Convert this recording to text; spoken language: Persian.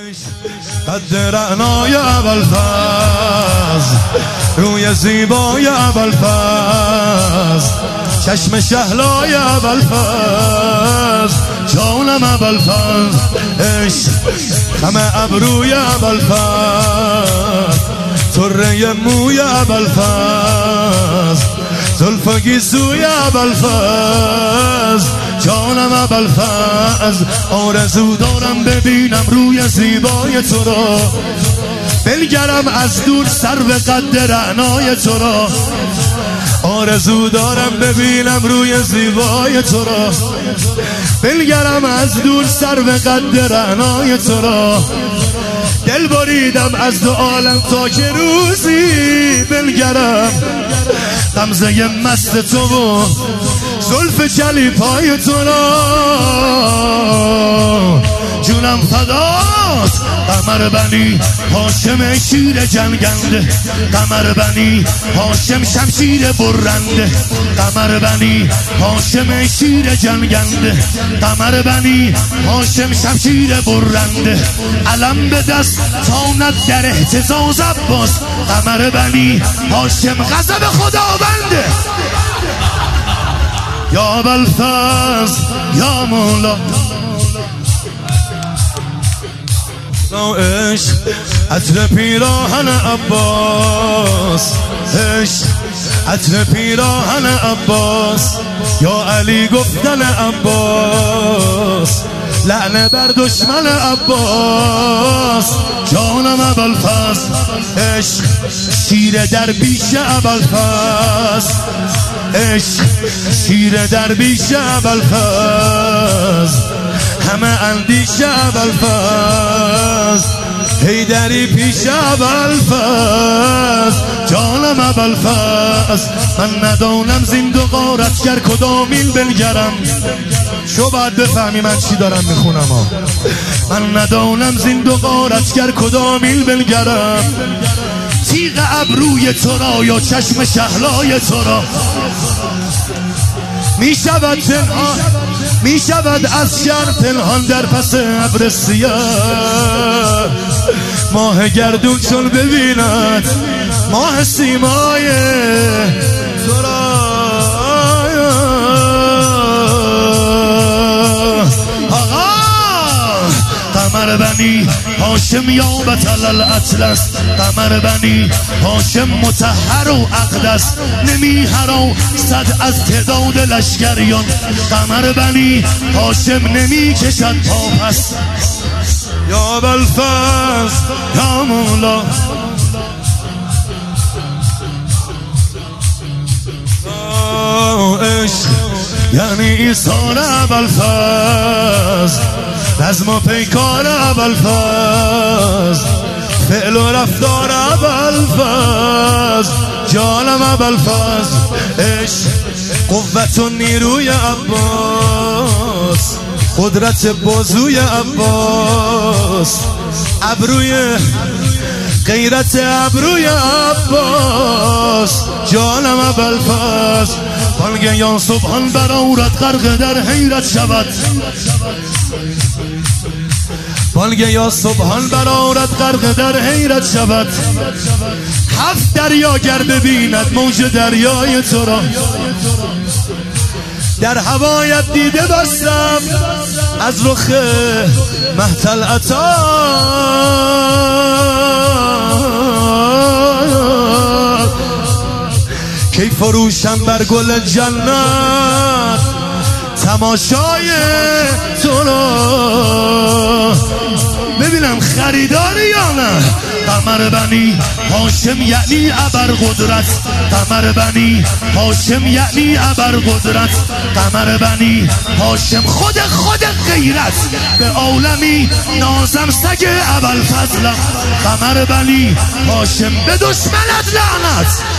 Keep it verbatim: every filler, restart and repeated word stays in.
قد رعنای ابوالفضل، روی زیبای ابوالفضل، چشم شهلای ابوالفضل، جانم ابوالفضل، عشق خم ابروی ابوالفضل، طره موی ابوالفضل، زلف گیسوی ابوالفضل، جانم ابوالفضل. آرزو دارم ببینم روی زیبای تو را، بنگرم از دور سر به قد رعنای تو را. آرزو دارم ببینم روی زیبای تو را، بنگرم از دور سر به قد رعنای تو را. دل بریدم از دو عالم تا که روزی بنگرم غمزه مست تو و زلف جلیپای تو را. جونم فدات قمر بنی هاشم شیر جنگنده، قمر بنی هاشم شمشیر برنده، قمر بنی هاشم شیر جنگنده، قمر بنی هاشم شمشیر برنده. علم به دست تاند در اهتزاز عباس، قمر بنی هاشم غضب خداونده. یا ابوالفضل یا مولا، عشق عطر پیراهن عباس، عشق عطر پیراهن عباس، یا علی گفتن عباس، لعنه بر دشمن عباس، جانم ابوالفضل. عشق شیر درویش ابوالفضل، عشق شیر درویش ابوالفضل، همه اندیش ابوالفضل، حیدری پیش ابوالفضل، جانم ابوالفضل. من ندانم زین دو غارتگر کدامین بنگرم، شو باید بفهمی من چی دارم میخونم ها. من ندانم زین دو غارتگر کدامین بنگرم، تیغ ابروی تو را یا چشم شهلای تو را. می شود پنهان، می شود از شر پنهان در پس ابر سیاه، ماه گردون چون ببیند ماه سیمای تو را. آقا قمر بنی هاشم یا بطل الاطلس، قمر بنی هاشم مطهر و اقدس، نمی هرا صد از تعداد لشکریان، قمر بنی هاشم نمی کشد پا پس. یا ابوالفضل یا مولا، عشق یعنی ایثار ابوالفضل، رزم و پیکار ابوالفضل، فعل و رفتار ابوالفضل، جانم ابوالفضل. عشق قوت و نیروی عباس، قدرت بازوی عباس، ابروی غیرت ابروی عباس، جانم ابوالفضل. بانگ یا سبحان برآورد غرق در حیرت شود، بانگ یا سبحان برآورد غرق در حیرت شود. هفت دریا گر ببیند موج دریای تو را، در هوایت دیده بستم از رخ مهتل عطا. کی فروشم بر گل جنت تماشای تو را، ببینم خریداری یا نه. قمر بنی هاشم یعنی ابرقدرت، قمر بنی هاشم یعنی ابرقدرت، قمر بنی هاشم خود خود غیرت، به عالمی نازم سگ ابوالفضلم. قمر بنی هاشم به دشمنت لعنت.